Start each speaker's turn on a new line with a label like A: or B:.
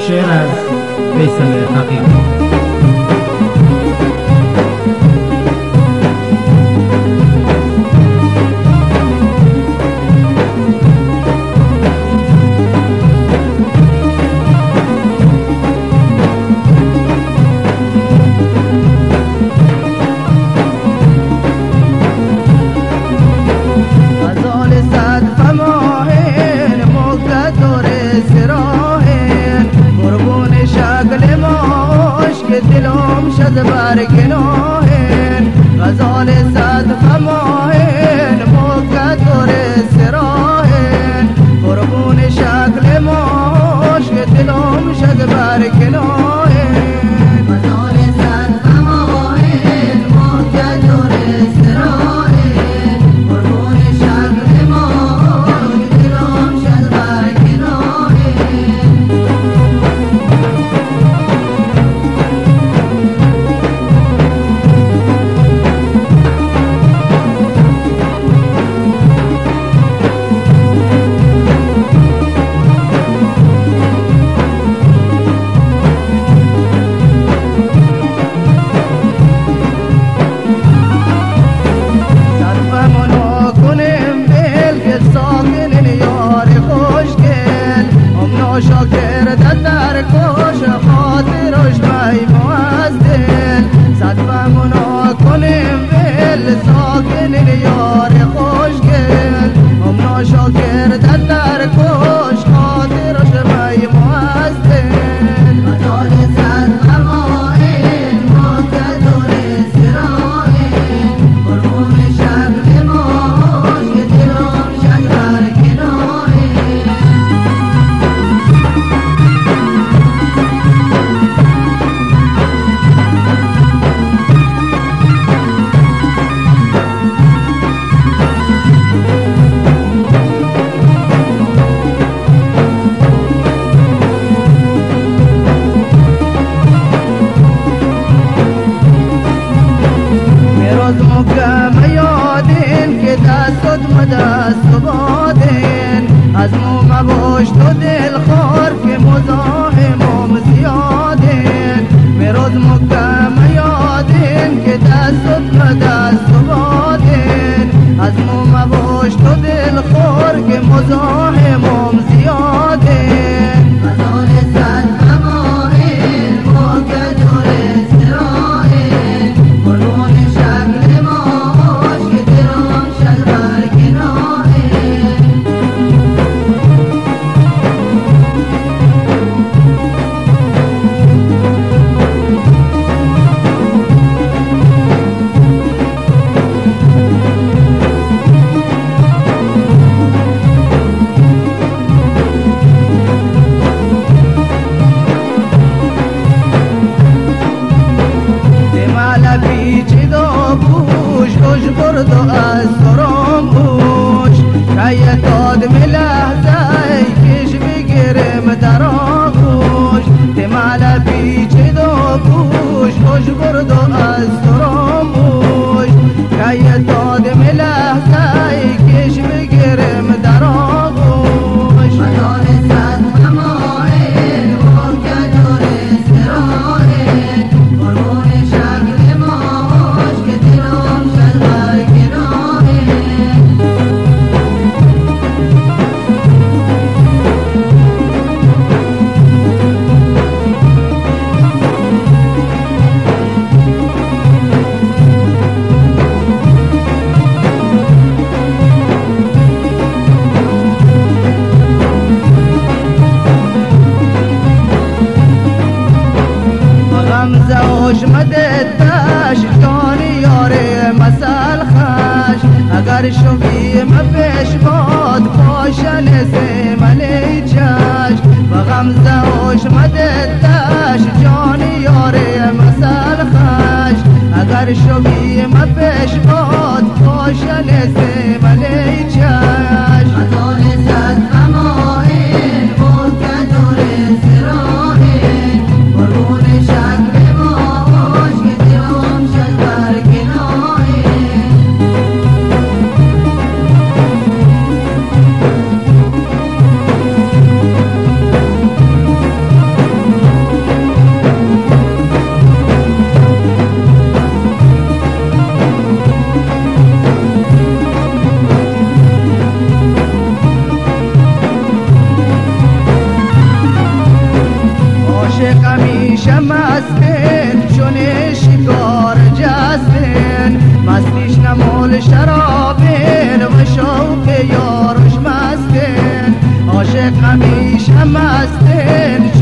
A: شعر از فیصل حقیقی.
B: دلم شد برگناهن غزال صد خماهن موقع دور سراهن قربون شکل ماش که دلم شد برگناهن غزال صد خماهن موقع دور سراهن قربون شکل ماش که دلم شد برگناهن شاکر در کاش خاطرش بیم از دل صدفمونا کنیم ول ساکن یار خوشگل امنا شاکر در کاش خاطرش بیم از دل غزال صدفمائن موقع دور سرائن قربون شکل ماش که دلم شد برکناهن مکم یادین که دستت مدست بادین از مو مباش تو دل خار که مزاحمم زیادین میروز مکم یادین که دستت مدست بادین از مو مباش تو دل خار که مزاحمم زیادین غزال صد خماهن موقع دور سرائن قربون شکل ماش که دلم شد برکناهن گوش برد و از سرم بوش که داد می لحظه کش بگیرم در آغوش تمال پیچ دو گوش برد و از سرم بوش که داد می لحظه کش بگیرم در آغوش غزال صد خماهن موقع دور سرائن قربون شکل ماش که دلم شد برکناهن غمزه مدتش جانی یاره مسل خش اگر شوی مپش باد پاشن زملی چش و غمزه مدتش جانی یاره مسل خش اگر شوی مپش باد پاشن زملی چش غزال صد خماهن موقع دور سرائن قربون شکل ماش که دلم شد برکناهن شرابین و شوق یارش مستین عاشق همیشه مستین